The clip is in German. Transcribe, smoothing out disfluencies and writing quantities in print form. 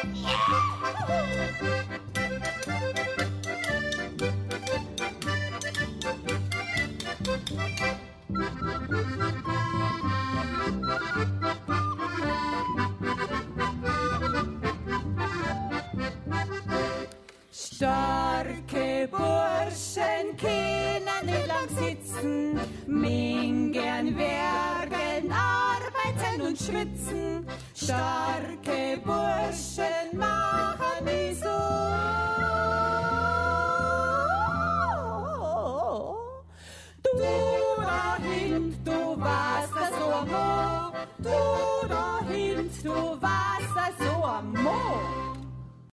Starke Burschen können nicht lang sitzen, min gern werkeln, arbeiten und schwitzen. Starke